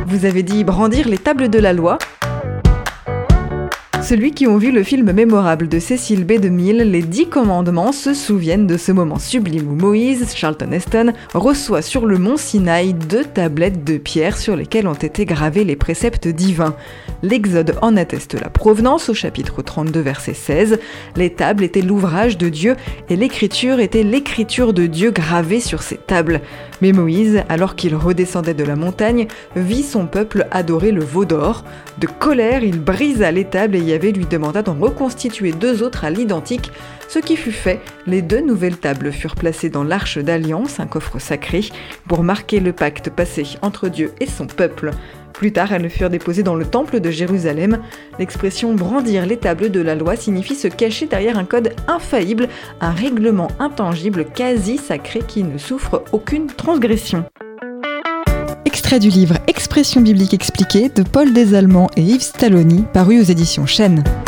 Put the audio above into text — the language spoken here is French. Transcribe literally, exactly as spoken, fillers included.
Vous avez dit brandir les tables de la loi ? Celui qui ont vu le film mémorable de Cecil B. DeMille, Les Dix Commandements, se souviennent de ce moment sublime où Moïse, Charlton Heston, reçoit sur le mont Sinaï deux tablettes de pierre sur lesquelles ont été gravés les préceptes divins. L'Exode en atteste la provenance au chapitre trente-deux, verset seize. Les tables étaient l'ouvrage de Dieu et l'écriture était l'écriture de Dieu gravée sur ces tables. Mais Moïse, alors qu'il redescendait de la montagne, vit son peuple adorer le veau d'or. De colère, il brisa les tables et Yahvé lui demanda d'en reconstituer deux autres à l'identique, ce qui fut fait. Les deux nouvelles tables furent placées dans l'arche d'alliance, un coffre sacré, pour marquer le pacte passé entre Dieu et son peuple. Plus tard, elles furent déposées dans le temple de Jérusalem. L'expression « brandir les tables de la loi » signifie se cacher derrière un code infaillible, un règlement intangible quasi sacré qui ne souffre aucune transgression. Extrait du livre Expression biblique expliquée de Paul Desallemands et Yves Stalloni, paru aux éditions Chênes.